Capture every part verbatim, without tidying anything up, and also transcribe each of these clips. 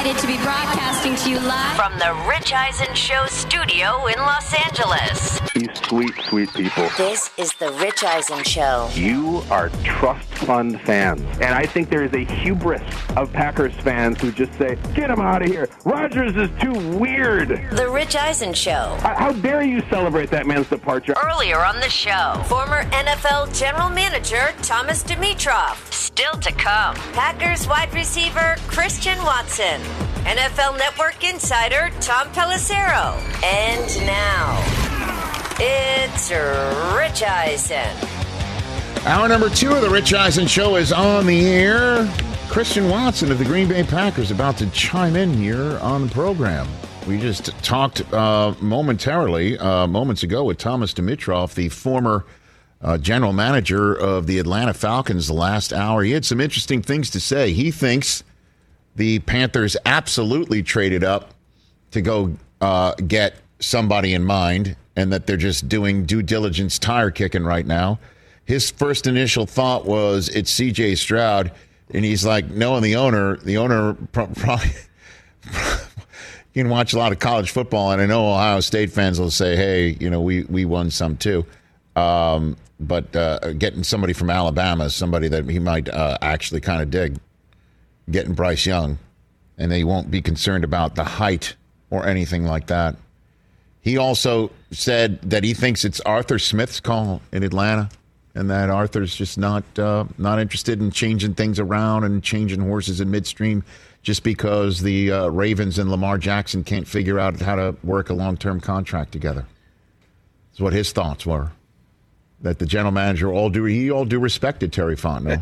excited to be broadcasting to you live from the Rich Eisen Show studio in Los Angeles. You sweet, sweet people. This is the Rich Eisen Show. You are trust fund fans. And I think there is a hubris of Packers fans who just say, get him out of here. Rodgers is too weird. The Rich Eisen Show. How dare you celebrate that man's departure? Earlier on the show, former N F L general manager Thomas Dimitroff. Still to come, Packers wide receiver Christian Watson. N F L Network insider Tom Pelissero. And now, it's Rich Eisen. Hour number two of the Rich Eisen Show is on the air. Christian Watson of the Green Bay Packers about to chime in here on the program. We just talked uh, momentarily, uh, moments ago, with Thomas Dimitroff, the former uh, general manager of the Atlanta Falcons the last hour. He had some interesting things to say. He thinks the Panthers absolutely traded up to go uh, get somebody in mind and that they're just doing due diligence tire kicking right now. His first initial thought was it's C J Stroud, and he's like, knowing the owner, the owner probably you can watch a lot of college football, and I know Ohio State fans will say, hey, you know, we, we won some too. Um, but uh, getting somebody from Alabama, somebody that he might uh, actually kind of dig, getting Bryce Young, and they won't be concerned about the height or anything like that. He also said that he thinks it's Arthur Smith's call in Atlanta, and that Arthur's just not uh, not interested in changing things around and changing horses in midstream just because the uh, Ravens and Lamar Jackson can't figure out how to work a long-term contract together. That's what his thoughts were. That the general manager, all due, he all due respect to Terry Fontenot.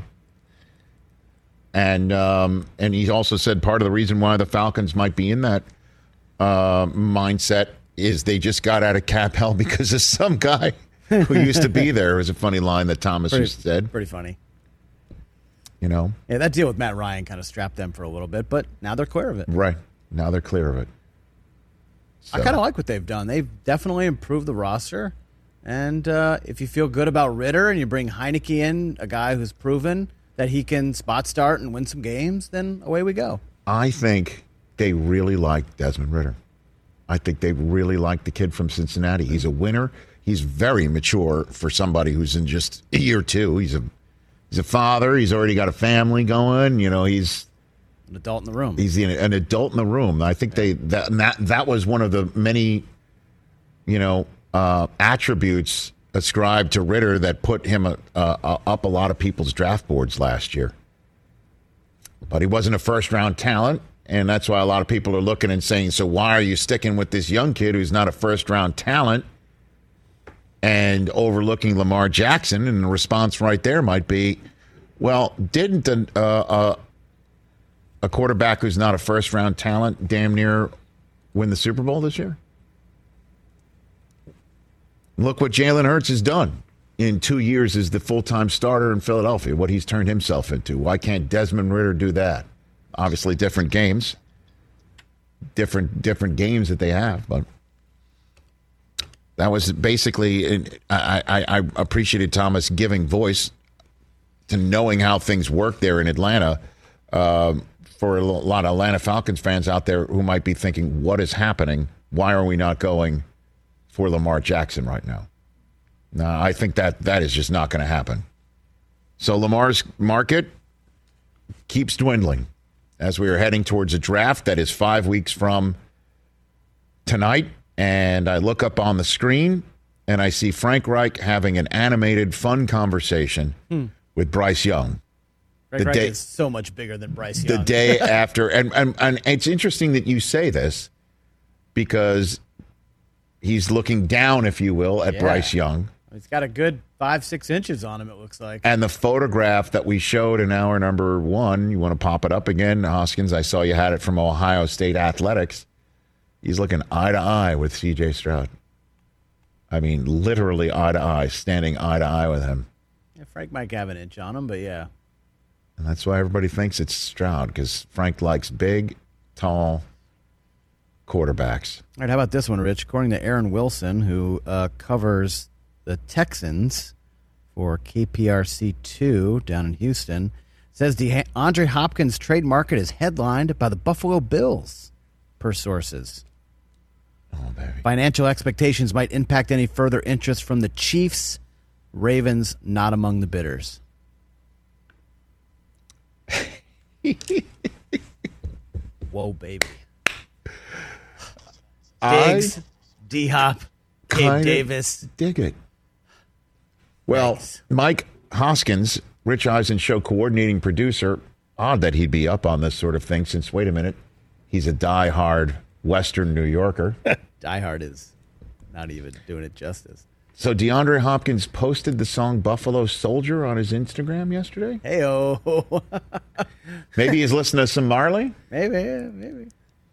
And um, and he also said part of the reason why the Falcons might be in that uh, mindset is they just got out of cap hell because of some guy who used to be there. It was a funny line that Thomas pretty, just said. Pretty funny. You know? Yeah, that deal with Matt Ryan kind of strapped them for a little bit, but now they're clear of it. Right. Now they're clear of it. So. I kind of like what they've done. They've definitely improved the roster. And uh, if you feel good about Ritter and you bring Heineke in, a guy who's proven that he can spot start and win some games, then away we go. I think they really like Desmond Ritter. I think they really like the kid from Cincinnati. He's a winner. He's very mature for somebody who's in just a year two. He's a he's a father. He's already got a family going. You know, he's an adult in the room. He's an adult in the room. I think they that that that was one of the many, you know, uh, attributes ascribed to Ritter that put him uh, uh, up a lot of people's draft boards last year. But he wasn't a first round talent. And that's why a lot of people are looking and saying, so why are you sticking with this young kid who's not a first-round talent and overlooking Lamar Jackson? And the response right there might be, well, didn't a, uh, a quarterback who's not a first-round talent damn near win the Super Bowl this year? Look what Jalen Hurts has done in two years as the full-time starter in Philadelphia, what he's turned himself into. Why can't Desmond Ritter do that? Obviously, different games, different different games that they have, but that was basically. I, I, I appreciated Thomas giving voice to knowing how things work there in Atlanta. Um, for a lot of Atlanta Falcons fans out there who might be thinking, "What is happening? Why are we not going for Lamar Jackson right now?" No, I think that that is just not going to happen. So Lamar's market keeps dwindling. As we are heading towards a draft that is five weeks from tonight, and I look up on the screen and I see Frank Reich having an animated, fun conversation hmm. with Bryce Young. Frank the Reich day, is so much bigger than Bryce Young. The day after, and, and, and it's interesting that you say this because he's looking down, if you will, at yeah. Bryce Young. He's got a good five, six inches on him, it looks like. And the photograph that we showed in hour number one, you want to pop it up again, Hoskins? I saw you had it from Ohio State Athletics. He's looking eye to eye with C J Stroud. I mean, literally eye to eye, standing eye to eye with him. Yeah, Frank might have an inch on him, but yeah. And that's why everybody thinks it's Stroud, because Frank likes big, tall quarterbacks. All right, how about this one, Rich? According to Aaron Wilson, who uh, covers the Texans for K P R C two down in Houston, says DeAndre Hopkins' trade market is headlined by the Buffalo Bills, per sources. Oh, baby. Financial expectations might impact any further interest from the Chiefs. Ravens not among the bidders. Whoa, baby. Diggs, D-Hop, Gabe Davis. Dig it. Well, Thanks. Mike Hoskins, Rich Eisen show coordinating producer, odd that he'd be up on this sort of thing since, wait a minute, he's a diehard Western New Yorker. Die Hard is not even doing it justice. So DeAndre Hopkins posted the song Buffalo Soldier on his Instagram yesterday. Hey-oh. Maybe he's listening to some Marley? Maybe, maybe.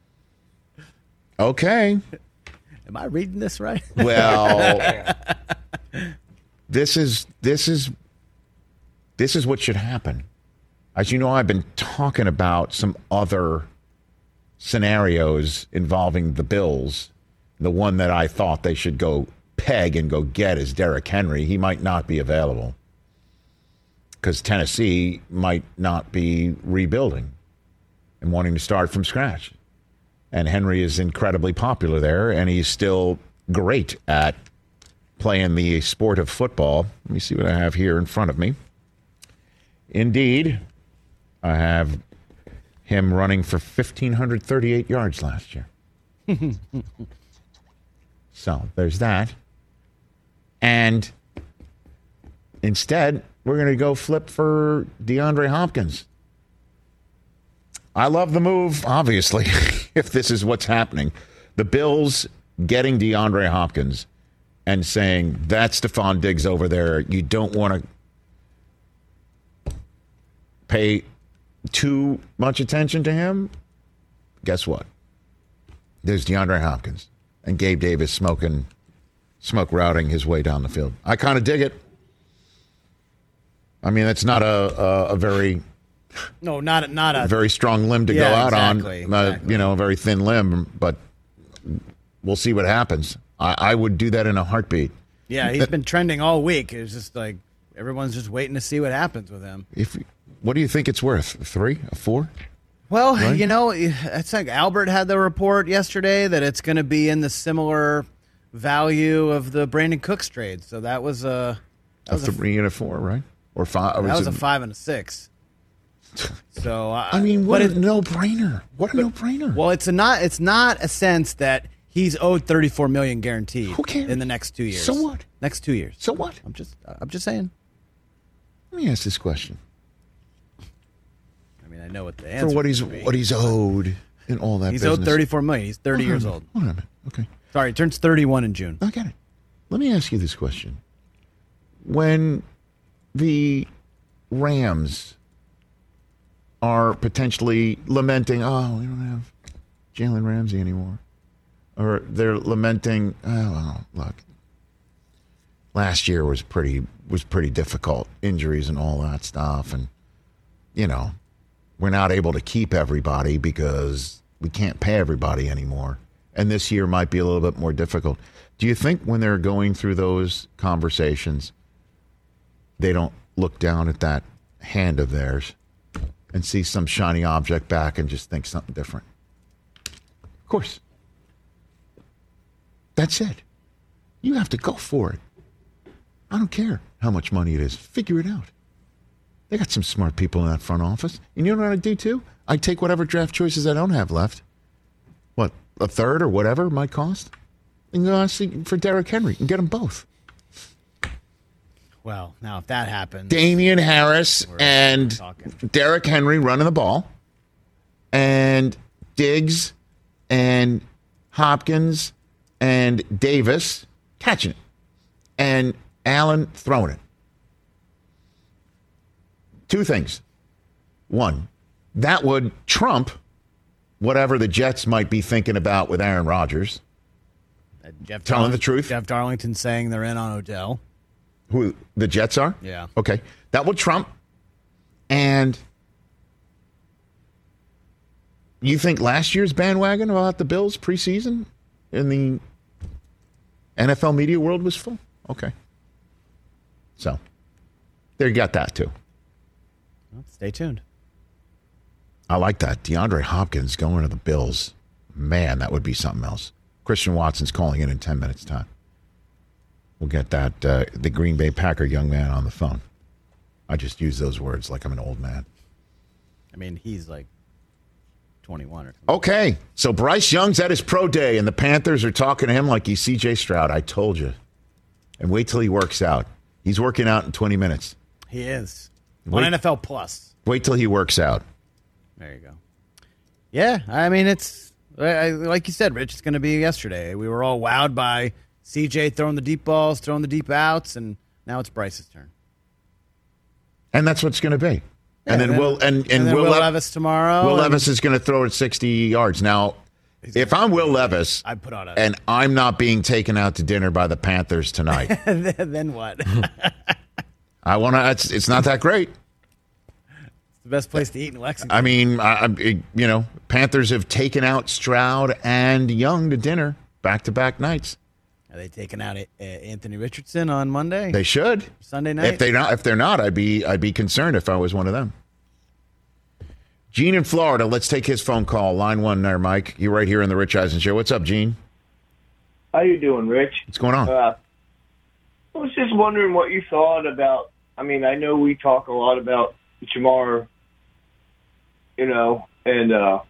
Okay. Am I reading this right? Well, this is this is this is what should happen. As you know, I've been talking about some other scenarios involving the Bills. The one that I thought they should go peg and go get is Derrick Henry. He might not be available because Tennessee might not be rebuilding and wanting to start from scratch. And Henry is incredibly popular there, and he's still great at playing the sport of football. Let me see what I have here in front of me. Indeed, I have him running for one thousand five hundred thirty-eight yards last year. So there's that. And instead, we're going to go flip for DeAndre Hopkins. I love the move, obviously, if this is what's happening. The Bills getting DeAndre Hopkins and saying, that's Stephon Diggs over there. You don't want to pay too much attention to him. Guess what? There's DeAndre Hopkins and Gabe Davis smoking, smoke routing his way down the field. I kind of dig it. I mean, that's not a, a, a very... No, not not a very strong limb to yeah, go out exactly, on. Uh, exactly. You know, a very thin limb, but we'll see what happens. I, I would do that in a heartbeat. Yeah, he's been trending all week. It's just like everyone's just waiting to see what happens with him. If what do you think it's worth? A three? A four? Well, Right? you know, it's like Albert had the report yesterday that it's going to be in the similar value of the Brandon Cooks trade. So that was a that A was a, three and a four, right? Or five? Or that is was a it- five and a six. So I, I mean, what but a it, no-brainer! What a no-brainer! well, it's a not it's not a sense that he's owed thirty-four million guaranteed. Who cares? In the next two years? So what? Next two years. So what? I'm just I'm just saying. Let me ask this question: I mean, I know what the answer for what he's would be. what he's owed and all that. He's business. owed thirty-four million. He's thirty Hold on years a minute. old. Hold on a minute. Okay. Sorry, he turns thirty-one in June. I get it. Let me ask you this question. When the Rams are potentially lamenting, oh, we don't have Jalen Ramsey anymore, or they're lamenting, oh, well, look, last year was pretty was pretty difficult, injuries and all that stuff, and, you know, we're not able to keep everybody because we can't pay everybody anymore. And this year might be a little bit more difficult. Do you think when they're going through those conversations, they don't look down at that hand of theirs and see some shiny object back and just think something different? Of course. That's it. You have to go for it. I don't care how much money it is. Figure it out. They got some smart people in that front office. And you know what I'd do too? I'd take whatever draft choices I don't have left. What, a third or whatever it might cost? And go ask for Derrick Henry and get them both. Well, now if that happens, Damian Harris and talking. Derrick Henry running the ball, and Diggs and Hopkins and Davis catching it, and Allen throwing it. Two things. One, that would trump whatever the Jets might be thinking about with Aaron Rodgers. Uh, Jeff Telling Darling- the truth. Jeff Darlington saying they're in on Odell. Who the Jets are? Yeah. Okay. That would trump. And you think last year's bandwagon about the Bills preseason in the N F L media world was full? Okay. So there you got that too. Well, stay tuned. I like that. DeAndre Hopkins going to the Bills. Man, that would be something else. Christian Watson's calling in in ten minutes' time. We'll get that, uh, the Green Bay Packer young man on the phone. I just use those words like I'm an old man. I mean, he's like twenty-one or something. Okay, so Bryce Young's at his pro day, and the Panthers are talking to him like he's C J Stroud. I told you. And wait till he works out. He's working out in twenty minutes. He is. Wait, On N F L Plus. Wait till he works out. There you go. Yeah, I mean, it's, I, like you said, Rich, it's going to be yesterday. We were all wowed by C J throwing the deep balls, throwing the deep outs, and now it's Bryce's turn. And that's what it's going to be. Yeah, and then, then Will and, and, and then Will, Will Le- Levis tomorrow. Will and- Levis is going to throw it sixty yards. Now, if I'm Will Levis, I put on a, and I'm not being taken out to dinner by the Panthers tonight, then what? I want to. It's, it's not that great. It's the best place to eat in Lexington. I mean, I, I, you know, Panthers have taken out Stroud and Young to dinner back to back nights. Are they taking out uh, Anthony Richardson on Monday? They should. Sunday night. If they not, if they're not, I'd be I'd be concerned if I was one of them. Gene in Florida. Let's take his phone call. Line one there, Mike. You're right here in the Rich Eisen Show. What's up, Gene? How you doing, Rich? What's going on? Uh, I was just wondering what you thought about. I mean, I know we talk a lot about Jamar, you know, and uh,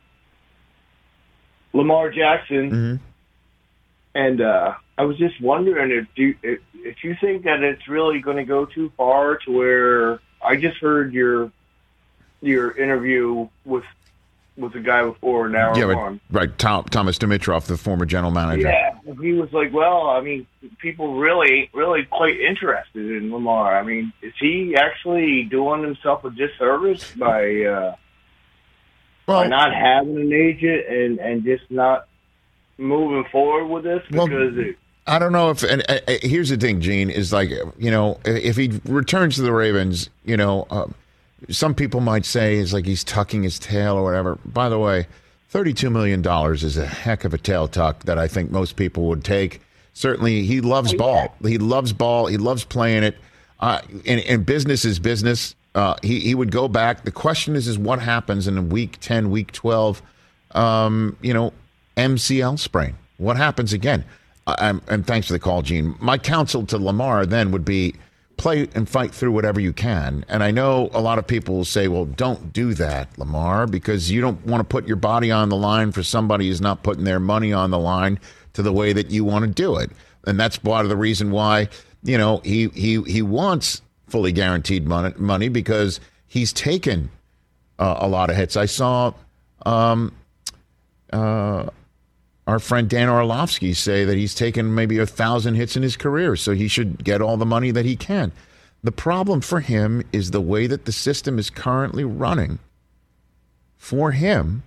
Lamar Jackson, Mm-hmm. and uh, I was just wondering if you if, if you think that it's really going to go too far to where I just heard your your interview with with the guy before an hour Yeah, right, on. right. Tom, Thomas Dimitrov, the former general manager. Yeah, he was like, well, I mean, people really, really quite interested in Lamar. I mean, is he actually doing himself a disservice by uh, Well, by not having an agent and, and just not moving forward with this? Well, Because it, I don't know if. And uh, uh, here's the thing, Gene, is like, you know, if he returns to the Ravens, you know, uh, some people might say it's like he's tucking his tail or whatever. By the way, thirty-two million dollars is a heck of a tail tuck that I think most people would take. Certainly, he loves ball. He loves ball. He loves playing it. Uh, and, and business is business. Uh, he, he would go back. The question is, is what happens in week ten, week twelve, um, you know, M C L sprain. What happens again? I'm, and thanks for the call, Gene. My counsel to Lamar then would be play and fight through whatever you can. And I know a lot of people will say, well, don't do that, Lamar, because you don't want to put your body on the line for somebody who's not putting their money on the line to the way that you want to do it. And that's part of the reason why, you know, he he he wants fully guaranteed money, money because he's taken uh, a lot of hits. I saw um, uh, our friend Dan Orlovsky say that he's taken maybe a thousand hits in his career, so he should get all the money that he can. The problem for him is the way that the system is currently running for him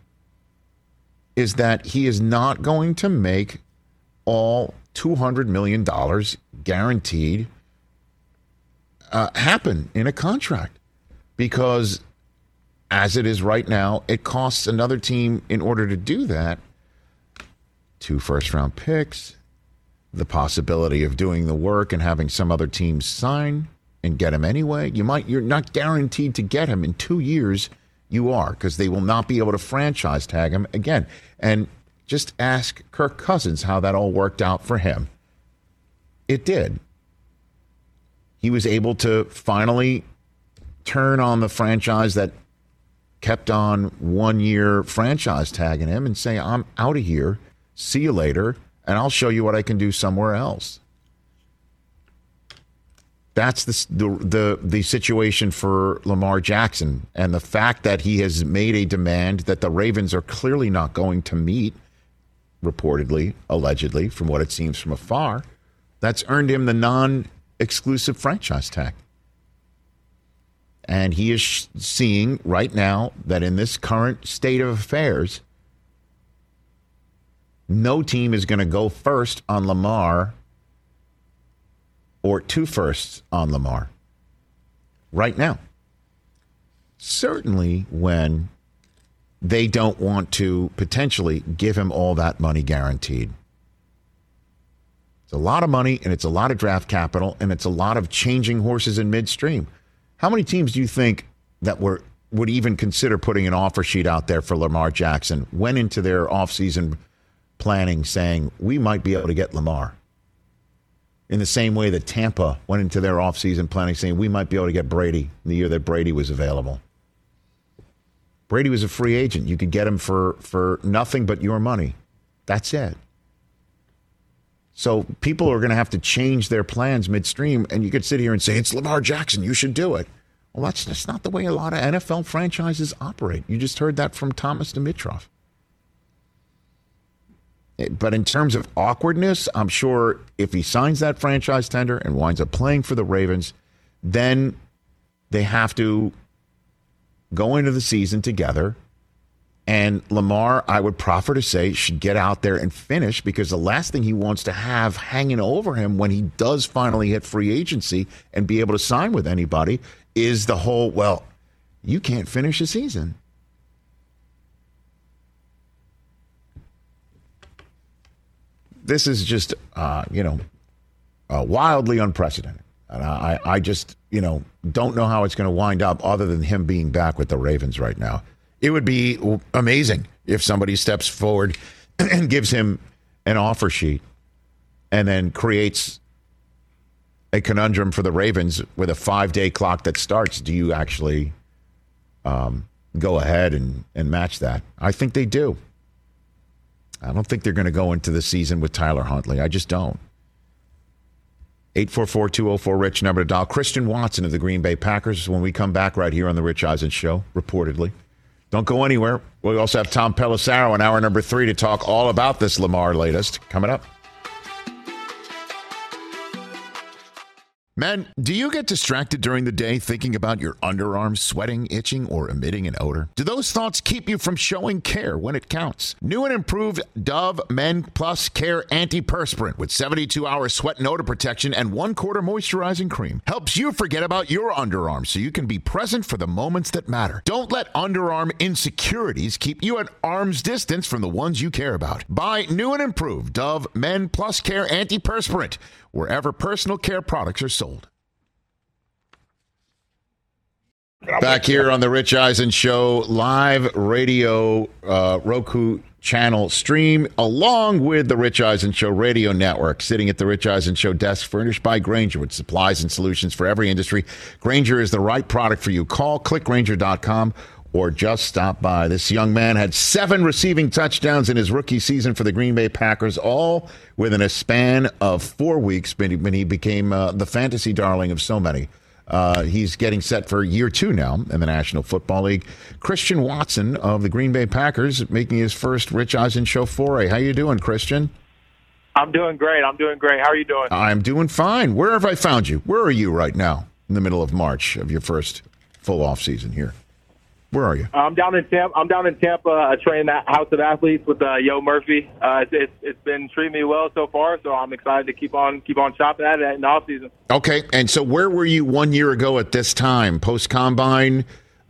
is that he is not going to make all two hundred million dollars guaranteed uh, happen in a contract because as it is right now, it costs another team in order to do that two first-round picks, the possibility of doing the work and having some other team sign and get him anyway. You might, you're not guaranteed to get him in two years. You are, because they will not be able to franchise tag him again. And just ask Kirk Cousins how that all worked out for him. It did. He was able to finally turn on the franchise that kept on one-year franchise tagging him and say, I'm out of here. See you later, and I'll show you what I can do somewhere else. That's the, the the the situation for Lamar Jackson, and the fact that he has made a demand that the Ravens are clearly not going to meet, reportedly, allegedly, from what it seems from afar, that's earned him the non-exclusive franchise tag. And he is seeing right now that in this current state of affairs, no team is going to go first on Lamar or two firsts on Lamar right now. Certainly when they don't want to potentially give him all that money guaranteed. It's a lot of money, and it's a lot of draft capital, and it's a lot of changing horses in midstream. How many teams do you think that were would even consider putting an offer sheet out there for Lamar Jackson went into their offseason planning saying, we might be able to get Lamar. In the same way that Tampa went into their offseason planning saying, we might be able to get Brady in the year that Brady was available. Brady was a free agent. You could get him for, for nothing but your money. That's it. So people are going to have to change their plans midstream, and you could sit here and say, it's Lamar Jackson, you should do it. Well, that's just not the way a lot of N F L franchises operate. You just heard that from Thomas Dimitroff. But in terms of awkwardness, I'm sure if he signs that franchise tender and winds up playing for the Ravens, then they have to go into the season together. And Lamar, I would proffer to say, should get out there and finish, because the last thing he wants to have hanging over him when he does finally hit free agency and be able to sign with anybody is the whole, well, you can't finish a season. This is just, uh, you know, uh, wildly unprecedented. And I, I just, you know, don't know how it's going to wind up other than him being back with the Ravens right now. It would be amazing if somebody steps forward and gives him an offer sheet and then creates a conundrum for the Ravens with a five-day clock that starts. Do you actually um, go ahead and, and match that? I think they do. I don't think they're going to go into the season with Tyler Huntley. I just don't. eight four four, two oh four, RICH, number to dial. Christian Watson of the Green Bay Packers when we come back right here on the Rich Eisen Show, reportedly. Don't go anywhere. We also have Tom Pelissero in hour number three to talk all about this Lamar latest. Coming up. Men, do you get distracted during the day thinking about your underarms sweating, itching, or emitting an odor? Do those thoughts keep you from showing care when it counts? New and improved Dove Men Plus Care Antiperspirant with seventy-two hour sweat and odor protection and one quarter moisturizing cream helps you forget about your underarms so you can be present for the moments that matter. Don't let underarm insecurities keep you at arm's distance from the ones you care about. Buy new and improved Dove Men Plus Care Antiperspirant wherever personal care products are sold. Back here on the Rich Eisen Show, live radio uh, Roku channel stream, along with the Rich Eisen Show radio network, sitting at the Rich Eisen Show desk, furnished by Grainger with supplies and solutions for every industry. Grainger is the right product for you. Call click grainger dot com or just stop by. This young man had seven receiving touchdowns in his rookie season for the Green Bay Packers, all within a span of four weeks when he became uh, the fantasy darling of so many. Uh, he's getting set for year two now in the National Football League. Christian Watson of the Green Bay Packers making his first Rich Eisen Show foray. How you doing, Christian? I'm doing great. I'm doing great. How are you doing? I'm doing fine. Where have I found you? Where are you right now in the middle of March of your first full off season here? Where are you? I'm down in Tampa. I'm down in Tampa uh, training at House of Athletes with uh, Yo Murphy. Uh, it's, it's it's been treating me well so far, so I'm excited to keep on keep on chopping at it in the off season. Okay, and so where were you one year ago at this time, post combine,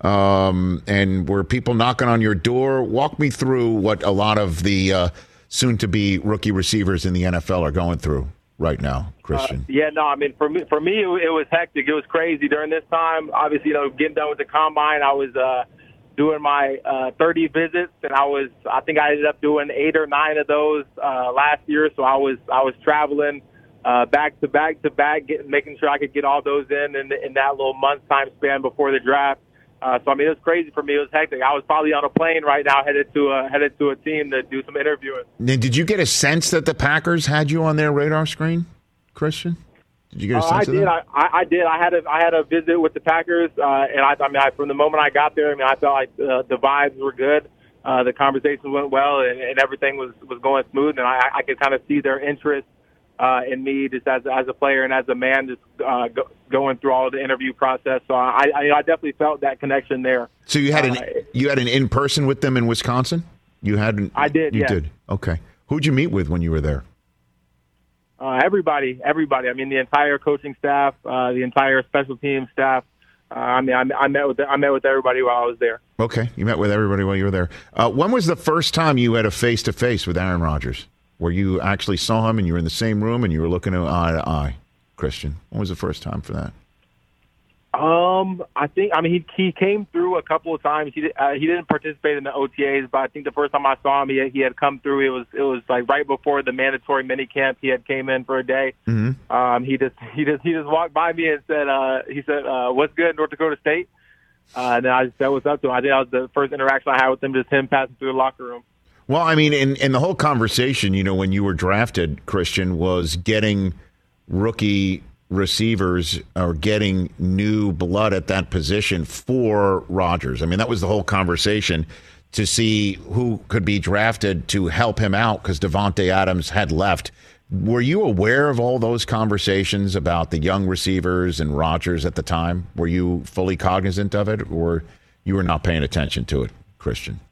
um, and were people knocking on your door? Walk me through what a lot of the uh, soon to be rookie receivers in the N F L are going through right now, Christian. Uh, yeah, no, I mean for me, for me, it, it was hectic. It was crazy during this time. Obviously, you know, getting done with the combine, I was uh, doing my uh, thirty visits, and I was, I think I ended up doing eight or nine of those uh, last year. So I was, I was traveling uh, back to back to back, getting, making sure I could get all those in in, in that little month time span before the draft. Uh, so I mean, it was crazy for me. It was hectic. I was probably on a plane right now, headed to a headed to a team to do some interviewing. Now, did you get a sense that the Packers had you on their radar screen, Christian? Did you get a sense uh, I of did. that? I, I did. I had a I had a visit with the Packers, uh, and I, I mean, I, from the moment I got there, I mean, I felt like uh, the vibes were good. Uh, the conversation went well, and, and everything was, was going smooth. And I, I could kind of see their interest uh, in me just as as a player and as a man, just uh, go, going through all of the interview process. So I, I I definitely felt that connection there. So you had an uh, you had an in person with them in Wisconsin? You had. An, I did. You yeah. did. Okay. Who'd you meet with when you were there? Uh, everybody, everybody. I mean, the entire coaching staff, uh, the entire special team staff. Uh, I mean, I, I met with I met with everybody while I was there. Okay, you met with everybody while you were there. Uh, when was the first time you had a face to face with Aaron Rodgers, where you actually saw him and you were in the same room and you were looking eye to eye, Christian? When was the first time for that? Uh, Um, I think, I mean, he he came through a couple of times. He uh, he didn't participate in the O T As, but I think the first time I saw him, he he had come through. It was it was like right before the mandatory minicamp. He had came in for a day. Mm-hmm. Um, he just he just he just walked by me and said, uh, he said, uh, "What's good, North Dakota State?" Uh, and then I just said, "What's up to him?" I think that was the first interaction I had with him, just him passing through the locker room. Well, I mean, in in the whole conversation, you know, when you were drafted, Christian, was getting rookie receivers or getting new blood at that position for Rodgers. I mean, that was the whole conversation, to see who could be drafted to help him out because Davante Adams had left. Were you aware of all those conversations about the young receivers and Rodgers at the time? Were you fully cognizant of it, or you were not paying attention to it, Christian?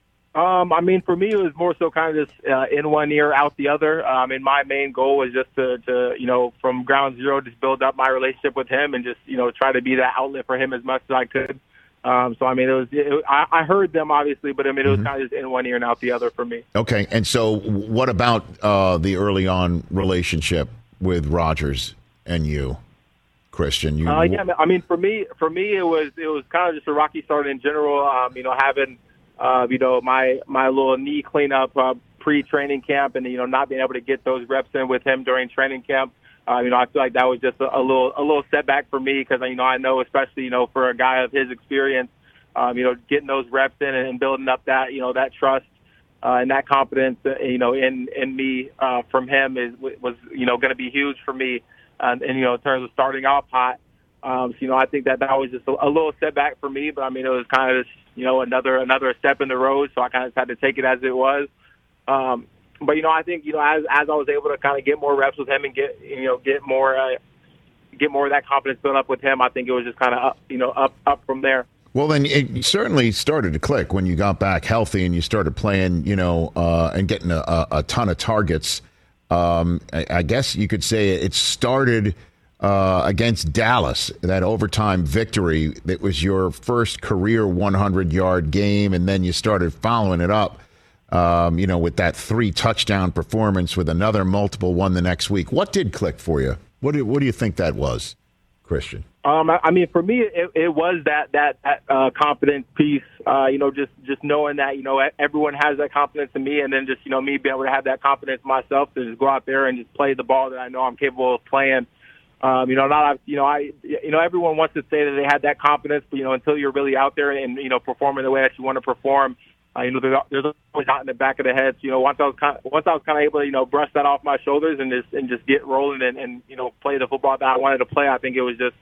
Um, I mean, for me, it was more so kind of just uh, in one ear, out the other. Um, I mean, my main goal was just to, to, you know, from ground zero, just build up my relationship with him and just, you know, try to be that outlet for him as much as I could. Um, so, I mean, it was, it, I, I heard them, obviously, but I mean, it was mm-hmm. kind of just in one ear and out the other for me. Okay. And so what about uh, the early on relationship with Rodgers and you, Christian? You, uh, yeah, I mean, for me, for me, it was, it was kind of just a rocky start in general. Um, you know, having, Uh, you know, my, my little knee cleanup uh, pre-training camp and, you know, not being able to get those reps in with him during training camp. Uh, you know, I feel like that was just a, a little a little setback for me because, you know, I know especially, you know, for a guy of his experience, um, you know, getting those reps in and building up that, you know, that trust uh, and that confidence, uh, you know, in, in me uh, from him is was, you know, going to be huge for me. Uh, and, you know, in terms of starting off hot. Um, so, you know, I think that that was just a, a little setback for me, but I mean, it was kind of just, you know, another another step in the road. So I kind of had to take it as it was. Um, but you know, I think you know, as as I was able to kind of get more reps with him and get you know get more uh, get more of that confidence built up with him, I think it was just kind of up, you know up up from there. Well, then it certainly started to click when you got back healthy and you started playing, you know, uh, and getting a, a, a ton of targets. Um, I, I guess you could say it started uh, against Dallas, that overtime victory. That was your first career hundred-yard game, and then you started following it up, um, you know, with that three-touchdown performance with another multiple one the next week. What did click for you? What do, what do you think that was, Christian? Um, I, I mean, for me, it, it was that that, that uh, confidence piece. Uh, you know, just just knowing that you know everyone has that confidence in me, and then just you know me being able to have that confidence myself to just go out there and just play the ball that I know I'm capable of playing. Um, you know, not you know I you know everyone wants to say that they had that confidence, but you know until you're really out there and you know performing the way that you want to perform, uh, you know there's, there's always not in the back of the head. So, you know, once I was kind of, once I was kind of able to you know brush that off my shoulders and just and just get rolling and, and you know play the football that I wanted to play, I think it was just.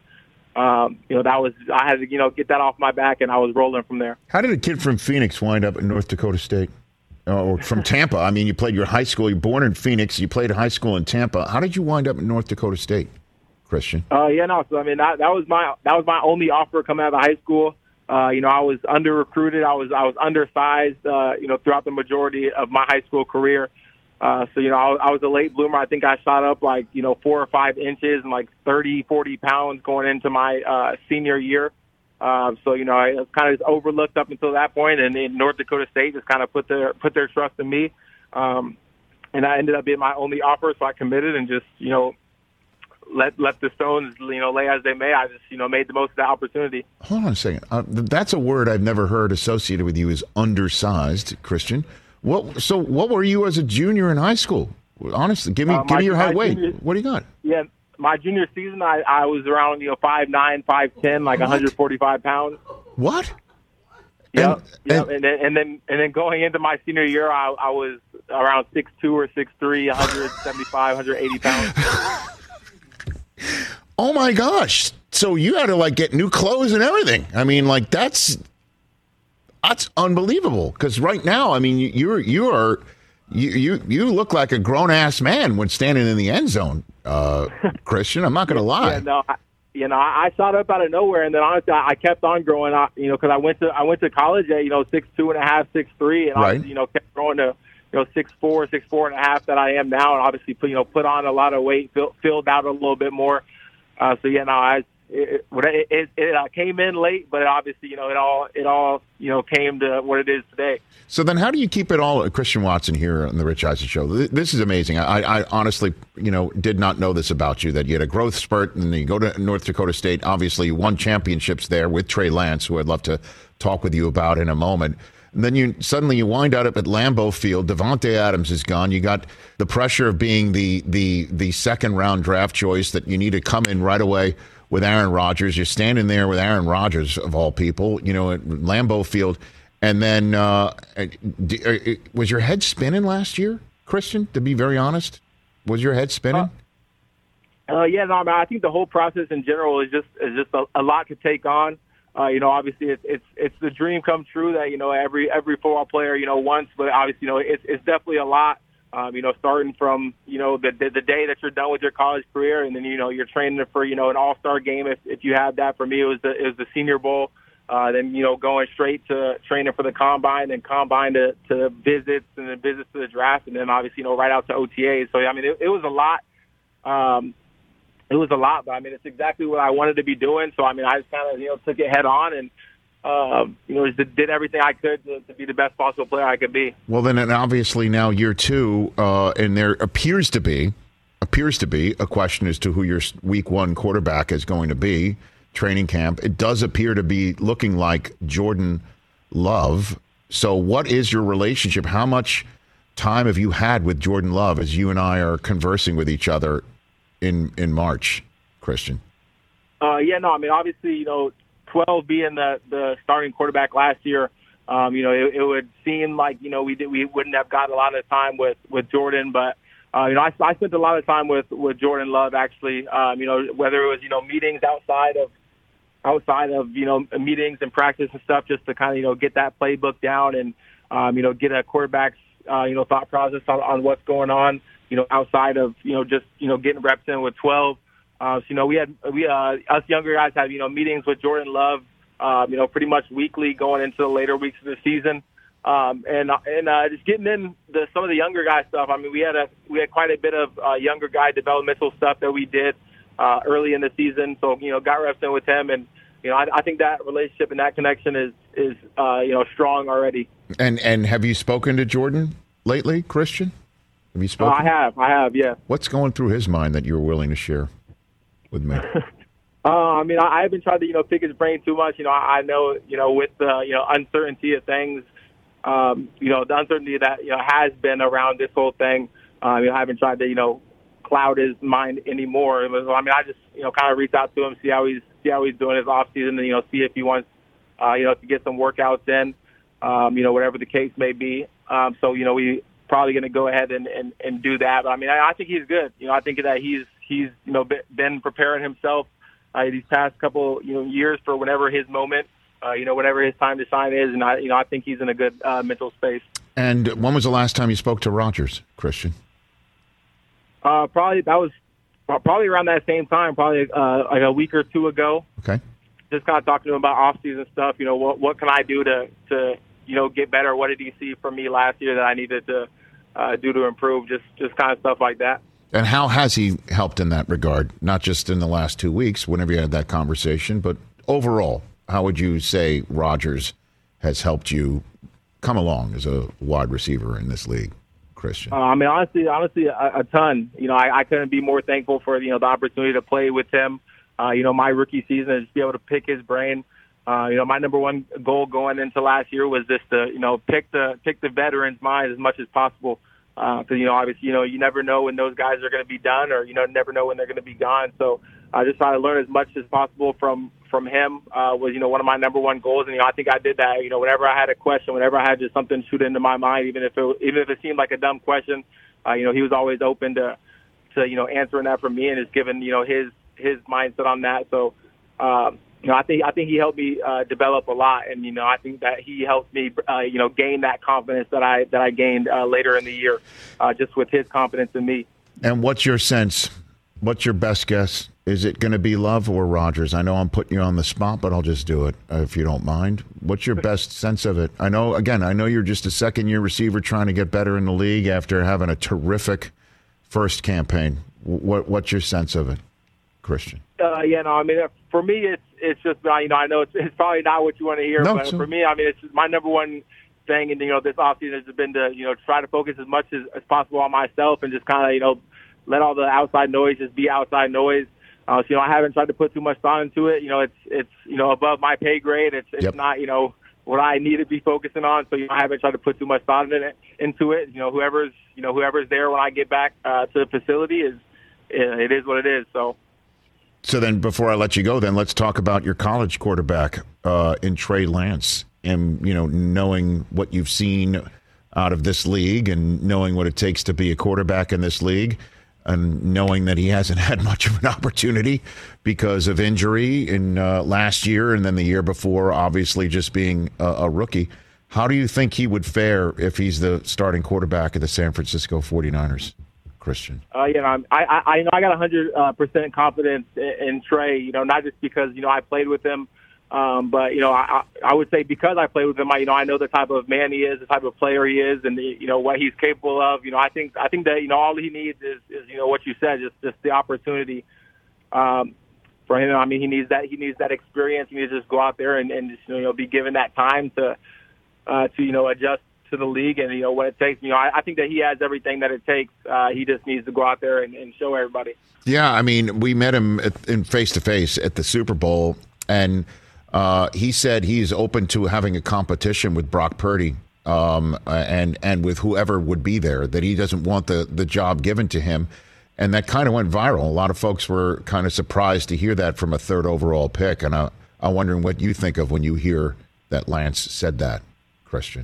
Um, you know, that was, I had to, you know, get that off my back and I was rolling from there. How did a kid from Phoenix wind up in North Dakota State? Uh, or from Tampa? I mean, you played your high school, you're born in Phoenix, you played high school in Tampa. How did you wind up in North Dakota State, Christian? Uh, yeah, no, so I mean, that, that was my, that was my only offer coming out of high school. Uh, you know, I was under recruited. I was, I was undersized, uh, you know, throughout the majority of my high school career. Uh, so, you know, I, I was a late bloomer. I think I shot up like, you know, four or five inches and like thirty, forty pounds going into my uh, senior year. Uh, so, you know, I was kind of overlooked up until that point, and in North Dakota State just kind of put their put their trust in me. Um, and I ended up being my only offer, so I committed and just, you know, let let the stones, you know, lay as they may. I just, you know, made the most of the opportunity. Hold on a second. Uh, that's a word I've never heard associated with you as undersized, Christian. What? So, what were you as a junior in high school? Honestly, give me uh, give me your height weight. Junior, what do you got? Yeah, my junior season, I, I was around you know five nine, five ten, like what? one hundred forty-five pounds. What? Yeah, and, yeah, and, and then and then and then going into my senior year, I, I was around six two or six three, one hundred seventy-five, one hundred eighty pounds. Oh my gosh! So you had to like get new clothes and everything. I mean, like that's. That's unbelievable. Because right now, I mean, you're you are you you you look like a grown ass man when standing in the end zone, uh, Christian. I'm not going to lie. Yeah, no, I, you know, I, I shot up out of nowhere, and then honestly, I, I kept on growing. I, you know, because I went to I went to college at you know six two and a half, six three, and right. I you know kept growing to you know six four, six four and a half that I am now, and obviously put you know put on a lot of weight, fill, filled out a little bit more. Uh, so yeah, no, I. it, it, it, it uh, came in late, but obviously, you know, it all it all you know came to what it is today. So then, how do you keep it all? Christian Watson here on the Rich Eisen Show. This is amazing. I, I honestly, you know, did not know this about you, that you had a growth spurt, and then you go to North Dakota State. Obviously, you won championships there with Trey Lance, who I'd love to talk with you about in a moment. And then you suddenly you wind up at Lambeau Field. Devontae Adams is gone. You got the pressure of being the the the second round draft choice that you need to come in right away with Aaron Rodgers. You're standing there with Aaron Rodgers, of all people, you know, at Lambeau Field. And then, uh, was your head spinning last year, Christian, to be very honest? Was your head spinning? Uh, uh, yeah, no, I, mean, I think the whole process in general is just is just a, a lot to take on. Uh, you know, obviously, it's, it's it's the dream come true that, you know, every every football player, you know, wants. But obviously, you know, it's, it's definitely a lot. Um, you know, starting from, you know, the, the the day that you're done with your college career, and then, you know, you're training for, you know, an all-star game if, if you have that. For me, it was the, it was the Senior Bowl. Uh, then, you know, going straight to training for the Combine, and Combine to, to visits, and then visits to the draft, and then obviously, you know, right out to O T As. So, I mean, it, it was a lot. Um, it was a lot, but, I mean, it's exactly what I wanted to be doing. So, I mean, I just kind of, you know, took it head on and, um, you know, just did everything I could to, to be the best possible player I could be. Well, then, and obviously now year two, uh, and there appears to be, appears to be a question as to who your week one quarterback is going to be. Training camp, it does appear to be looking like Jordan Love. So what is your relationship? How much time have you had with Jordan Love as you and I are conversing with each other in in March, Christian? Uh, yeah, no, I mean, obviously, you know, twelve being the, the starting quarterback last year, um, you know, it, it would seem like, you know, we did, we wouldn't have gotten a lot of time with, with Jordan, but Uh, you know, I, I spent a lot of time with, with Jordan Love, actually, um, you know, whether it was, you know, meetings outside of, outside of, you know, meetings and practice and stuff, just to kind of, you know, get that playbook down and, um, you know, get a quarterback's, uh, you know, thought process on, on what's going on, you know, outside of, you know, just, you know, getting reps in with twelve. Uh, so, you know, we had, we, uh, us younger guys had, you know, meetings with Jordan Love, uh, you know, pretty much weekly going into the later weeks of the season. Um, and, and, uh, just getting in the, some of the younger guy stuff. I mean, we had a, we had quite a bit of, uh, younger guy developmental stuff that we did, uh, early in the season. So, you know, got reps in with him, and, you know, I, I think that relationship and that connection is, is, uh, you know, strong already. And, and have you spoken to Jordan lately, Christian? Have you spoken? Uh, I have, I have, yeah. What's going through his mind that you're willing to share with me? Uh, I mean, I, I haven't tried to, you know, pick his brain too much. You know, I, I know, you know, with the, you know, uncertainty of things, um, you know, the uncertainty that, you know, has been around this whole thing, um, you know, I haven't tried to, you know, cloud his mind anymore. It was, I mean, I just, you know, kind of reach out to him, see how he's, see how he's doing his off season, and, you know, see if he wants, uh, you know, to get some workouts in, um, you know, whatever the case may be. Um, so, you know, we probably going to go ahead and, and, and do that. But I mean, I, I think he's good. You know, I think that he's, he's, you know, been preparing himself Uh, these past couple, you know, years for whenever his moment, uh, you know, whenever his time to shine is, and I, you know, I think he's in a good uh, mental space. And when was the last time you spoke to Rodgers, Christian? Uh, probably that was probably around that same time, probably uh, like a week or two ago. Okay. Just kind of talking to him about off-season stuff. You know, what what can I do to to you know get better? What did he see from me last year that I needed to uh, do to improve? Just just kind of stuff like that. And how has he helped in that regard? Not just in the last two weeks, whenever you had that conversation, but overall, how would you say Rodgers has helped you come along as a wide receiver in this league, Christian? Uh, I mean, honestly, honestly, a, a ton. You know, I, I couldn't be more thankful for, you know, the opportunity to play with him. Uh, you know, my rookie season, and just be able to pick his brain. Uh, you know, my number one goal going into last year was just to, you know, pick the pick the veterans' mind as much as possible. Because, uh, you know, obviously, you know, you never know when those guys are going to be done, or, you know, never know when they're going to be gone. So I just try to learn as much as possible from from him uh, was, you know, one of my number one goals. And, you know, I think I did that. You know, whenever I had a question, whenever I had just something shoot into my mind, even if it, even if it seemed like a dumb question, uh, you know, he was always open to, to, you know, answering that for me and has given, you know, his his mindset on that. So, um, you know, I think I think he helped me uh, develop a lot, and you know, I think that he helped me, uh, you know, gain that confidence that I that I gained uh, later in the year, uh, just with his confidence in me. And what's your sense? What's your best guess? Is it going to be Love or Rodgers? I know I'm putting you on the spot, but I'll just do it uh, if you don't mind. What's your best sense of it? I know, again, I know you're just a second-year receiver trying to get better in the league after having a terrific first campaign. What What's your sense of it, Christian? Uh, yeah, no, I mean, for me, it's it's just uh, you know I know it's, it's probably not what you want to hear, No, but so- for me, I mean, it's just my number one thing, and you know, this offseason has been to you know try to focus as much as, as possible on myself and just kind of you know let all the outside noise just be outside noise. Uh, so you know, I haven't tried to put too much thought into it. You know, it's it's you know above my pay grade. It's it's Yep. not you know what I need to be focusing on. So you know, I haven't tried to put too much thought in it, into it. You know, whoever's you know whoever's there when I get back uh, to the facility is it is what it is. So. So then, before I let you go, then let's talk about your college quarterback uh, in Trey Lance, and you know, knowing what you've seen out of this league, and knowing what it takes to be a quarterback in this league, and knowing that he hasn't had much of an opportunity because of injury in uh, last year, and then the year before, obviously just being a, a rookie. How do you think he would fare if he's the starting quarterback of the San Francisco forty-niners? Christian? Uh, you know, I'm- I, I, I, you know, I got one hundred percent confidence in, in Trey. You know, not just because you know I played with him, um, but you know, I, I would say because I played with him, I, you know, I know the type of man he is, the type of player he is, and the, you know what he's capable of. You know, I think I think that you know all he needs is, is you know what you said, just just the opportunity um, for him. I mean, he needs that he needs that experience. He needs to just go out there and, and just you know be given that time to uh, to you know adjust to the league and you know what it takes. You know, I, I think that he has everything that it takes. Uh, he just needs to go out there and, and show everybody. Yeah, I mean, we met him at, in face to face at the Super Bowl, and uh, he said he's open to having a competition with Brock Purdy um, and and with whoever would be there. That he doesn't want the the job given to him, and that kind of went viral. A lot of folks were kind of surprised to hear that from a third overall pick, and I, I'm wondering what you think of when you hear that Lance said that, Christian.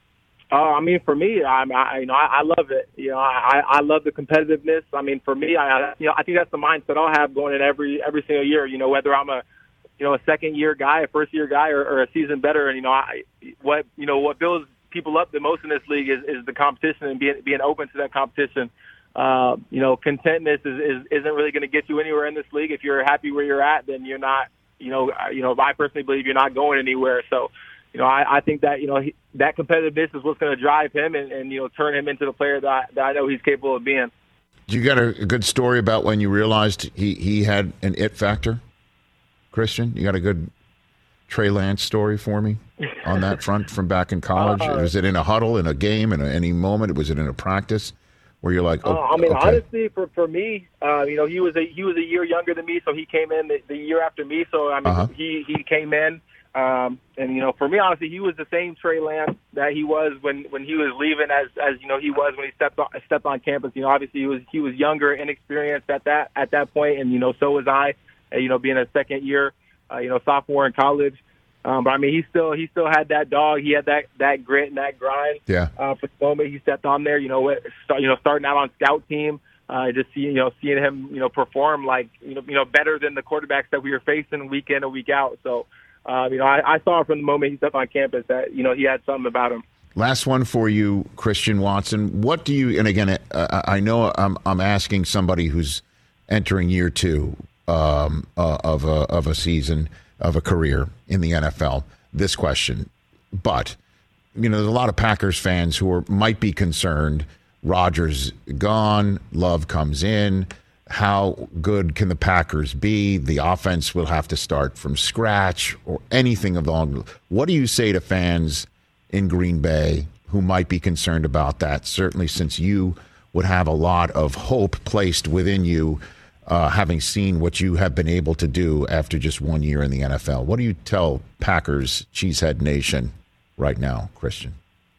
Uh, I mean, for me, I, I you know, I, I love it. You know, I, I love the competitiveness. I mean, for me, I, you know, I think that's the mindset I'll have going in every every single year. You know, whether I'm a, you know, a second year guy, a first year guy, or, or a season better. And you know, I, what you know, what builds people up the most in this league is, is the competition and being being open to that competition. Uh, you know, contentness is, is isn't really going to get you anywhere in this league. If you're happy where you're at, then you're not. You know, you know, I personally believe you're not going anywhere. So. You know, I, I think that, you know, he, that competitiveness is what's going to drive him and, and, you know, turn him into the player that I, that I know he's capable of being. You got a, a good story about when you realized he, he had an it factor, Christian? You got a good Trey Lance story for me on that front from back in college? Uh, was it in a huddle, in a game, in a, any moment? Was it in a practice where you're like, oh, uh, I mean, okay. honestly, for for me, uh, you know, he was a he was a year younger than me, so he came in the, the year after me. So I mean, Uh-huh. he he came in. Um, and, you know, for me, honestly, he was the same Trey Lance that he was when, when he was leaving as, as, you know, he was when he stepped on, stepped on campus. You know, obviously he was, he was younger, inexperienced at that, at that point. And, you know, so was I, uh, you know, being a second year, uh, you know, sophomore in college. Um, but I mean, he still, he still had that dog. He had that, that grit and that grind. Yeah. Uh, for the moment he stepped on there, you know, what, start, you know, starting out on scout team, uh, just seeing, you know, seeing him, you know, perform like, you know, you know, better than the quarterbacks that we were facing week in and week out. So, Uh, you know, I, I saw from the moment he stepped on campus that, you know, he had something about him. Last one for you, Christian Watson. What do you, and again, uh, I know I'm, I'm asking somebody who's entering year two um, uh, of, a, of a season, of a career in the N F L, this question. But, you know, there's a lot of Packers fans who are, might be concerned. Rodgers gone, Love comes in. How good can the Packers be? The offense will have to start from scratch or anything along. What do you say to fans in Green Bay who might be concerned about that? Certainly, since you would have a lot of hope placed within you, uh, having seen what you have been able to do after just one year in the N F L. What do you tell Packers Cheesehead Nation right now, Christian?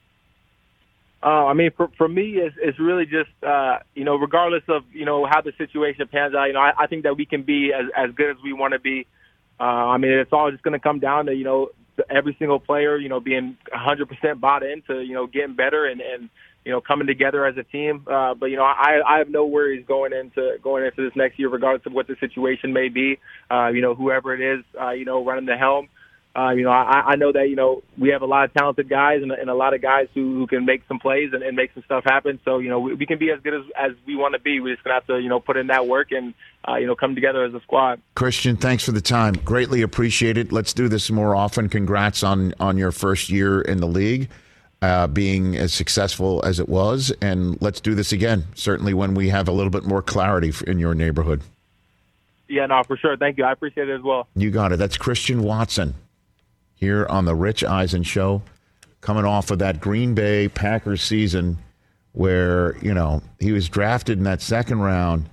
Uh, I mean, for for me, it's, it's really just uh, you know, regardless of you know how the situation pans out, you know, I, I think that we can be as as good as we want to be. Uh, I mean, it's all just going to come down to you know every single player, you know, being one hundred percent bought into you know getting better and and you know coming together as a team. Uh, but you know, I I have no worries going into going into this next year, regardless of what the situation may be. Uh, you know, whoever it is, uh, you know, running the helm. Uh, you know, I, I know that, you know, we have a lot of talented guys and, and a lot of guys who, who can make some plays and, and make some stuff happen. So, you know, we, we can be as good as, as we want to be. We're just going to have to, you know, put in that work and, uh, you know, come together as a squad. Christian, thanks for the time. Greatly appreciate it. Let's do this more often. Congrats on, on your first year in the league, uh, being as successful as it was. And let's do this again, certainly when we have a little bit more clarity in your neighborhood. Yeah, no, for sure. Thank you. I appreciate it as well. You got it. That's Christian Watson here on the Rich Eisen Show, coming off of that Green Bay Packers season where, you know, he was drafted in that second round.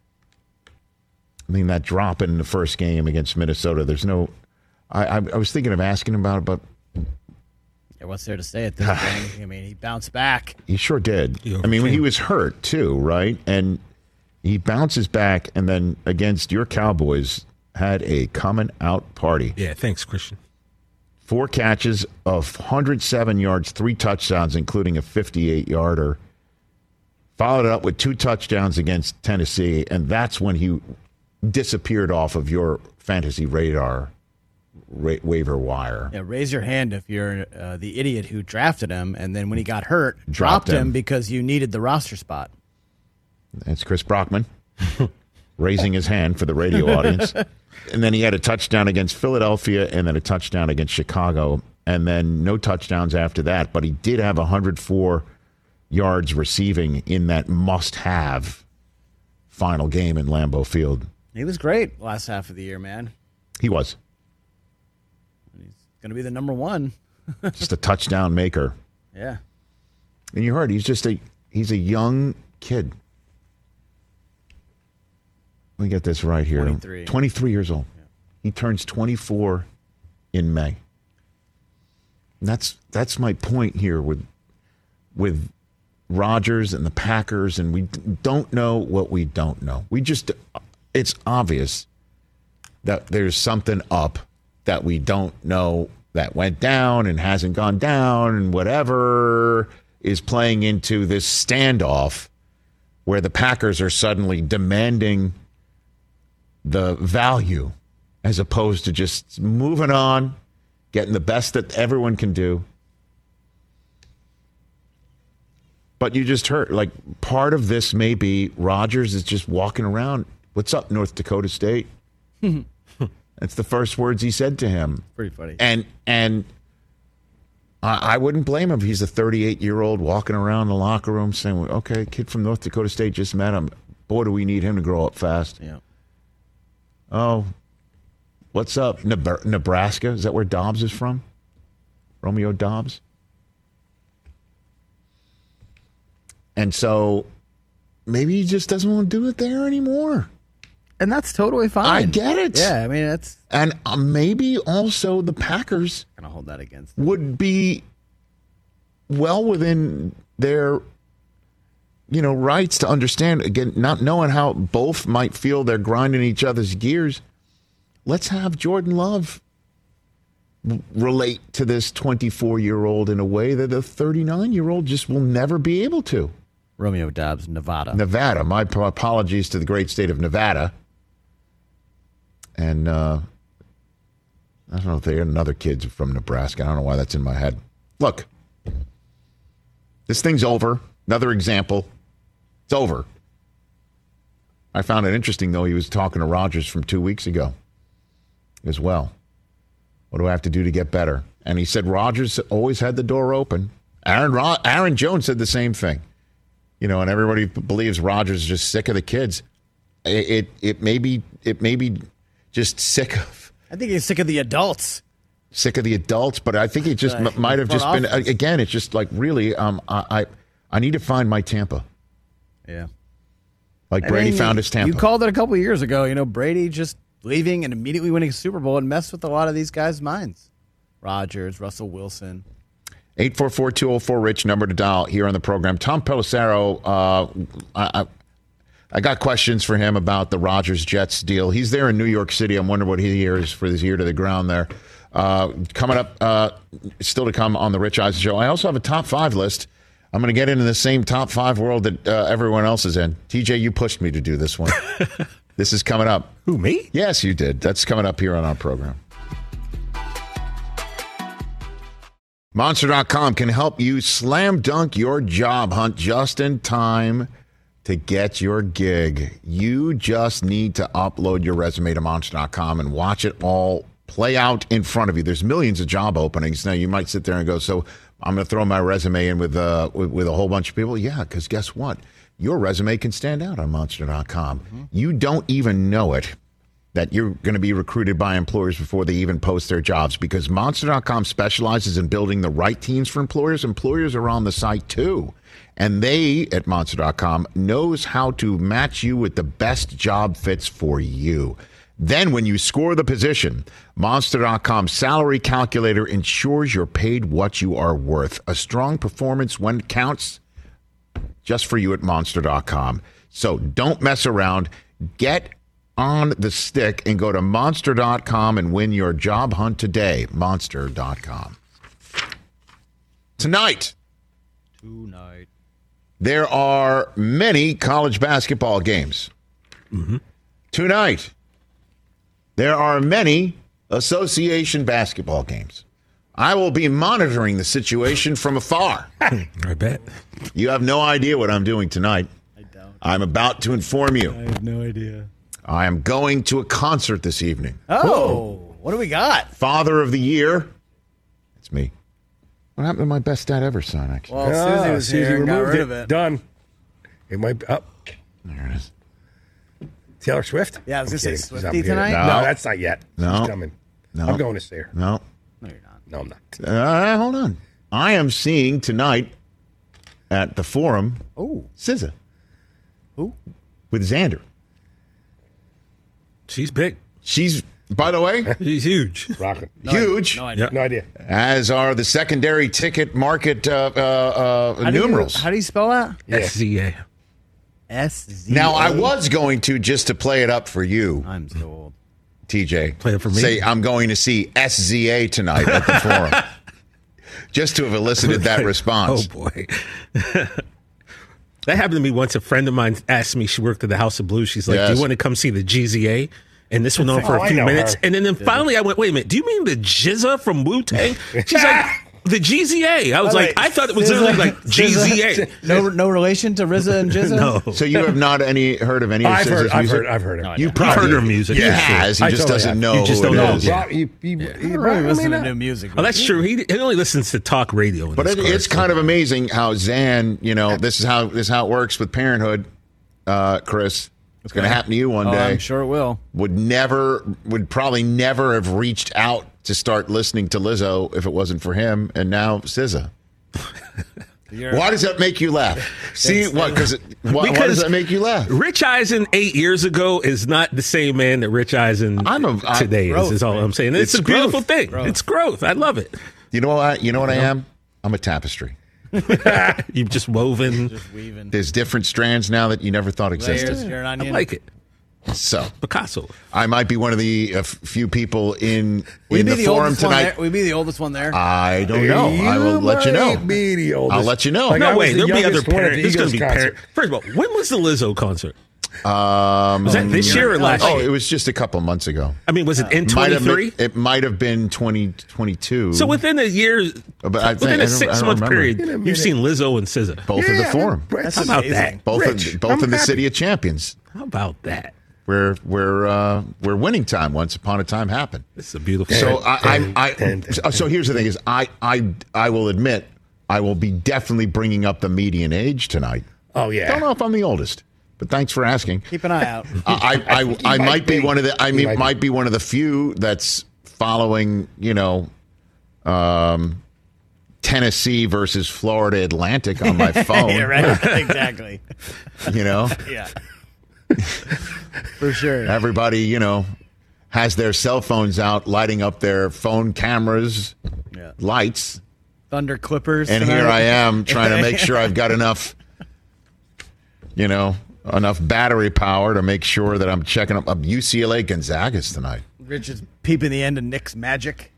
I mean, that drop in the first game against Minnesota, there's no I, – I, I was thinking of asking him about it, but – yeah, what's there to say at this game? I mean, he bounced back. He sure did. I mean, when he was hurt, too, right? And he bounces back, and then against your Cowboys, had a coming-out party. Yeah, thanks, Christian. Four catches of one hundred seven yards, three touchdowns, including a fifty-eight-yarder. Followed it up with two touchdowns against Tennessee, and that's when he disappeared off of your fantasy radar ra- waiver wire. Yeah, raise your hand if you're uh, the idiot who drafted him, and then when he got hurt, dropped, Dropped him. him because you needed the roster spot. That's Chris Brockman raising his hand for the radio audience. And then he had a touchdown against Philadelphia and then a touchdown against Chicago. And then no touchdowns after that. But he did have one hundred four yards receiving in that must-have final game in Lambeau Field. He was great last half of the year, man. He was. He's going to be the number one. Just a touchdown maker. Yeah. And you heard, he's just a he's a young kid. Let me get this right here. twenty-three. twenty-three years old. Yeah. He turns twenty-four in May. And that's that's my point here with with Rodgers and the Packers, and we don't know what we don't know. We just it's obvious that there's something up that we don't know that went down and hasn't gone down, and whatever is playing into this standoff where the Packers are suddenly demanding the value as opposed to just moving on, getting the best that everyone can do. But you just heard, like, part of this may be Rodgers is just walking around. What's up, North Dakota State? That's the first words he said to him. Pretty funny. And and I, I wouldn't blame him. He's a thirty-eight-year-old walking around the locker room saying, okay, kid from North Dakota State just met him. Boy, do we need him to grow up fast. Yeah. Oh, what's up? Neb- Nebraska? Is that where Dobbs is from? Romeo Dobbs? And so maybe he just doesn't want to do it there anymore. And that's totally fine. I get it. Yeah, I mean, that's And uh, maybe also the Packers going to hold that against them. would be well within their, you know, rights to understand, again, not knowing how both might feel they're grinding each other's gears. Let's have Jordan Love relate to this twenty-four-year-old in a way that a thirty-nine-year-old just will never be able to. Romeo Dobbs, Nevada. Nevada. My apologies to the great state of Nevada. And uh, I don't know if they had another kid's from Nebraska. I don't know why that's in my head. Look, this thing's over. Another example. It's over. I found it interesting, though, he was talking to Rodgers from two weeks ago as well. What do I have to do to get better? And he said Rodgers always had the door open. Aaron Ro- Aaron Jones said the same thing. You know, and everybody believes Rodgers is just sick of the kids. It it, it may be it may be just sick of. I think he's sick of the adults. Sick of the adults, but I think it just Right. m- might have Front just been office. again. It's just like really, um, I, I I need to find my Tampa. Yeah. Like I Brady mean, found his Tampa. You called it a couple years ago. You know, Brady just leaving and immediately winning a Super Bowl and messed with a lot of these guys' minds. Rodgers, Russell Wilson. eight four four, two oh four, RICH, number to dial here on the program. Tom Pelissero, uh, I, I, I got questions for him about the Rodgers-Jets deal. He's there in New York City. I'm wondering what he hears for his ear to the ground there. Uh, coming up, uh, still to come on the Rich Eisen Show. I also have a top five list. I'm going to get into the same top five world that uh, everyone else is in. T J, you pushed me to do this one. This is coming up. Who, me? Yes, you did. That's coming up here on our program. Monster dot com can help you slam dunk your job hunt just in time to get your gig. You just need to upload your resume to Monster dot com and watch it all play out in front of you. There's millions of job openings. Now, you might sit there and go, so I'm going to throw my resume in with, uh, with, with a whole bunch of people. Yeah, because guess what? Your resume can stand out on Monster dot com. Mm-hmm. You don't even know it. that you're going to be recruited by employers before they even post their jobs, because Monster dot com specializes in building the right teams for employers. Employers are on the site too. And they, at Monster dot com, knows how to match you with the best job fits for you. Then when you score the position, Monster dot com salary calculator ensures you're paid what you are worth. A strong performance when it counts, just for you at Monster dot com. So don't mess around. Get on the stick and go to Monster dot com and win your job hunt today. Monster dot com. Tonight. Tonight. There are many college basketball games. Mm-hmm. Tonight, there are many association basketball games. I will be monitoring the situation from afar. I bet. You have no idea what I'm doing tonight. I don't. I'm about to inform you. I have no idea. I am going to a concert this evening. Oh, what do we got? Father of the Year. It's me. What happened to my best dad ever son, actually? Well, Ah, Susie was Susie here and got removed rid it. of it. Done. It might be up. There it is. Taylor Swift? Yeah, I was I'm gonna say kidding. She's Swiftie up here. tonight? No. No. that's not yet. No. She's coming. No. I'm going to see her. No. No, you're not. No, I'm not. Uh, hold on. I am seeing tonight at the Forum Oh, S Z A who? with Xander. She's big. She's, by the way, She's huge. Rocking. huge, No idea. No idea. as are the secondary ticket market uh, uh, uh, How do you- numerals. how do you spell that? Yeah. S Z A. S Z. Now, I was going to, just to play it up for you, I'm so old. T J. Play it for me? Say, I'm going to see S Z A tonight at the Forum. Just to have elicited that response. Oh, boy. That happened to me once. A friend of mine asked me, she worked at the House of Blues. She's like, Yes. do you want to come see the G Z A? And this went on for Oh, a I few know minutes. her. And then, then finally I went, wait a minute, do you mean the Jizza from Wu-Tang? She's like, the G Z A. I was Wait, like, I thought it was S Z A? literally like G Z A. No, no relation to R Z A and Jizza? No. So you have not any heard of any of I've S Z A's heard, I've music? heard, I've heard it. You You've probably heard her music. He Yeah, sure. has. He I just totally doesn't have. know You just who don't it know. is. Yeah. Rob, you, you, you, I don't really Rob, listen may to not- new music. Oh, that's true. He, he only listens to talk radio. in But his it, car, it's so- kind of amazing how Zan, you know, this is how this is how it works with parenthood, uh, Chris. It's going to happen to you one Oh, day. I'm sure it will. Would never, would probably never have reached out to start listening to Lizzo if it wasn't for him, and now S Z A. Why does that make you laugh? See what? Because why, why does Because that make you laugh? Rich Eisen eight years ago is not the same man that Rich Eisen I'm a- I- today growth, is, is all man. I'm saying. It's, It's a beautiful growth. thing. Growth. It's growth. I love it. You know what? I, you know what I am? I'm a tapestry. You've just woven. Just weaving. There's different strands now that you never thought existed. Layers. You're an I onion. like it. So Picasso. I might be one of the uh, few people in We'd in be the, the forum oldest one tonight. there. We'd be the oldest one there. I don't know. I will let you know. might be the oldest. I'll let you know. Like, I No was way. the There'll be other youngest one at parents. the There's going to be Eagles parents. First of all, when was the Lizzo concert? Um, Was that this year or last oh, year? it was just a couple months ago. I mean, was it in Might have been- twenty-three? It might have been twenty twenty-two. So within a year, But I think- within I a don't- I six don't month remember. period, In a you've minute. seen Lizzo and S Z A. both Yeah, in the I mean, forum, Brett's How about amazing. that? both Rich, in, both I'm in the happy. city of champions, How about that? where where uh, where winning time once upon a time happened. It's a beautiful. So thing. I, I, I Ten, ten, so- so here's the thing: is I, I, I will admit I will be definitely bringing up the median age tonight. Oh, yeah. Don't know if I'm the oldest, but thanks for asking. Keep an eye out. I, I, I, he I might might be be. one of the. I He mean, might might, be. be one of the few that's following. You know, um, Tennessee versus Florida Atlantic on my phone. Yeah, right. Exactly. You know, Yeah. For sure. everybody, you know, has their cell phones out, lighting up their phone cameras, Yeah. lights, Thunder Clippers. and tonight. here I am trying to make sure I've got enough. You know, enough battery power to make sure that I'm checking up, up U C L A Gonzaga's tonight. Rich is peeping the end of Nick's magic.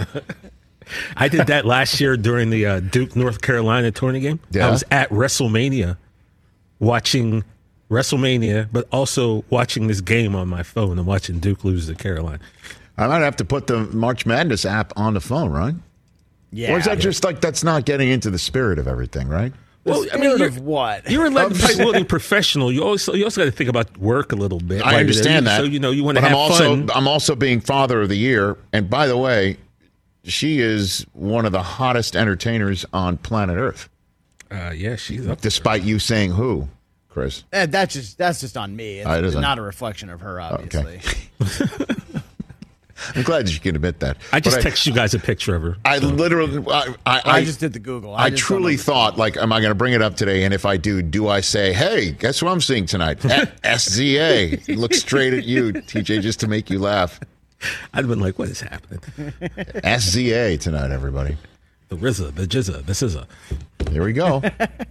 I did that last year during the uh, Duke North Carolina tourney game. Yeah. I was at WrestleMania watching WrestleMania, but also watching this game on my phone and watching Duke lose to Carolina. I might have to put the March Madness app on the phone, right? Yeah. Or is that just like that's not getting into the spirit of everything, right? Well, The I mean, spirit you're, of what? you're a lead professional. You also you also got to think about work a little bit. while I you're understand there. that. So you know you want to But have I'm also fun. I'm also being father of the year, and by the way, she is one of the hottest entertainers on planet Earth. Uh, yeah, she's up. Despite you saying who, Chris? Eh, that's just that's just on me. It's Oh, it is on- not a reflection of her, obviously. Okay. I'm glad that you can admit that. I just But text you guys a picture of her. I literally, I, I, I just did the Google. I I, just truly don't know. thought, like, am I going to bring it up today? And if I do, do I say, hey, guess who I'm seeing tonight? S Z A. Look straight at you, T J, just to make you laugh. I'd been like, what is happening? S Z A tonight, everybody. The R Z A, the J Z A, this is a. Here we go.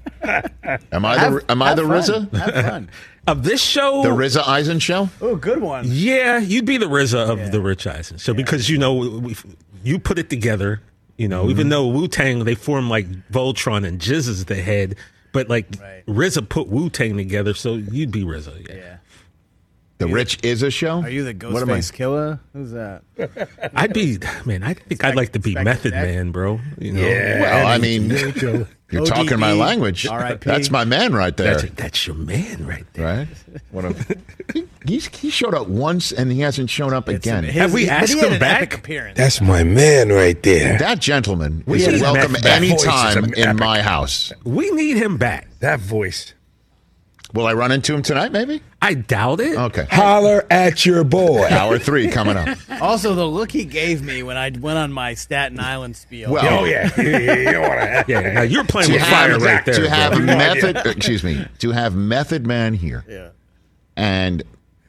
Am I Have- the Am I have the fun. R Z A? Have fun. Of this show, The R Z A Eisen show? Oh, good one. yeah, you'd be the R Z A of Yeah. the Rich Eisen show because you know we, you put it together. You know, Mm-hmm. even though Wu Tang they form like Voltron and Jizz is the head, but like Right. R Z A put Wu Tang together, so you'd be R Z A. Yeah. Yeah. The Rich is a show? Are you the What am I? Ghostface Killer? Who's that? I'd be man. I think I'd like to be Spec- Method Spec- Man, bro. You know, Yeah. Well, I mean, Joe. you're O D B, talking my language. R I P That's my man right there. that's that's your man right there. Right? What a, he, he's, he showed up once and he hasn't shown up It's again. his- Have we but asked he had him an back? epic appearance. That's my man right there. That gentleman We is need welcome Matt back. anytime Voice is in epic. my house. We need him back. That voice. Will I run into him tonight, maybe? I doubt it. Okay. Holler at your boy. Hour three coming up. Also, the look he gave me when I went on my Staten Island spiel. Well, Oh, yeah. You, you, you don't want to. Yeah, now you're playing to with have, fire right there. to bro. have No method, idea. excuse me, to have Method Man here yeah. and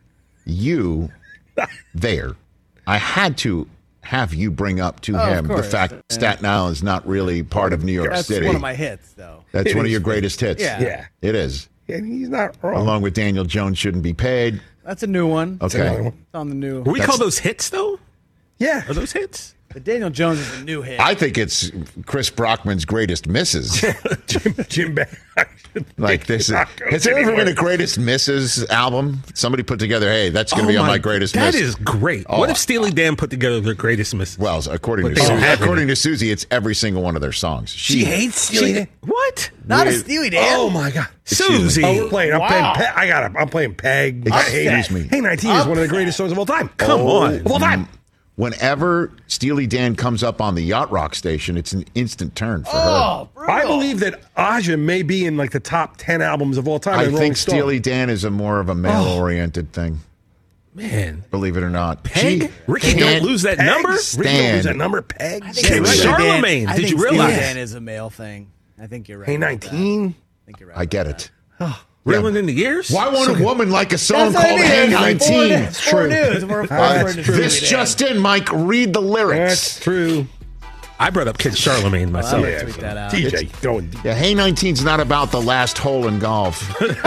you there, I had to have you bring up to Oh, of him the course. fact Staten Island is not really part of New York That's City. one of my hits, though. That's It one of is your funny. greatest hits. Yeah. Yeah. It is. And he's not wrong. Along with Daniel Jones Shouldn't Be Paid. That's a new one. another Okay. one. It's on the new. we That's- call those hits though? Yeah. Are those hits? The Daniel Jones is a new hit. I think it's Chris Brockman's greatest misses. Jim, Jim Back. Like this is, has there ever been a greatest misses album? Somebody put together, hey, that's going to Oh be on my- my greatest That miss. is great. Oh, what if Steely Dan put together their greatest miss? Well, according But to they don't Susie, have according any. to Susie, it's every single one of their songs. She hates Steely Dan. What? Not a with- Steely Dan. Oh my God. Susie. Oh, we're playing. I'm Wow. playing. Pe- I got. I'm playing Peg. Excuse Hey, me. Hey, nineteen is one of the greatest songs of all time. Come Oh, on. Of all time. Whenever Steely Dan comes up on the Yacht Rock station, it's an instant turn for Oh, brutal. I believe that Aja may be in like the top ten albums of all time. her. I in Rolling think Stone. Steely Dan is a more of a male-oriented thing. Man. Believe it or not. Peg? She Ricky can't don't lose that Peg? number? Ricky don't lose stand. that number. Peg. I think King Steely Charlemagne, Dan- I did think you Steely realize? Dan is a male thing. I think you're right. Hey, about that. nineteen. I think you're right. I get about it. Reeling in the years? Why won't a woman like a song That's called what it Hey is. Four nineteen? news. Four news. We're That's forward to true. Steely This Dan. just in, Mike. Read the lyrics. That's true. I brought up Kid Charlemagne I'm myself. gonna tweet that out. T J, throwing. Yeah, Hey nineteen's not about the last hole in golf.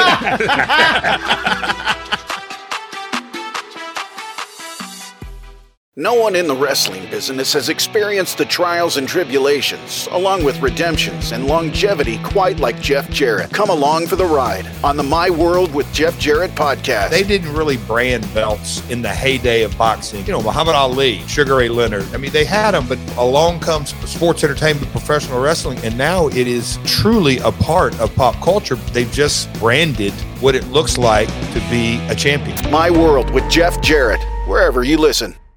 No one in the wrestling business has experienced the trials and tribulations, along with redemptions and longevity quite like Jeff Jarrett. Come along for the ride on the My World with Jeff Jarrett podcast. They didn't really brand belts in the heyday of boxing. You know, Muhammad Ali, Sugar Ray Leonard. I mean, they had them, but along comes sports entertainment, professional wrestling, and now it is truly a part of pop culture. They've just branded what it looks like to be a champion. My World with Jeff Jarrett, wherever you listen.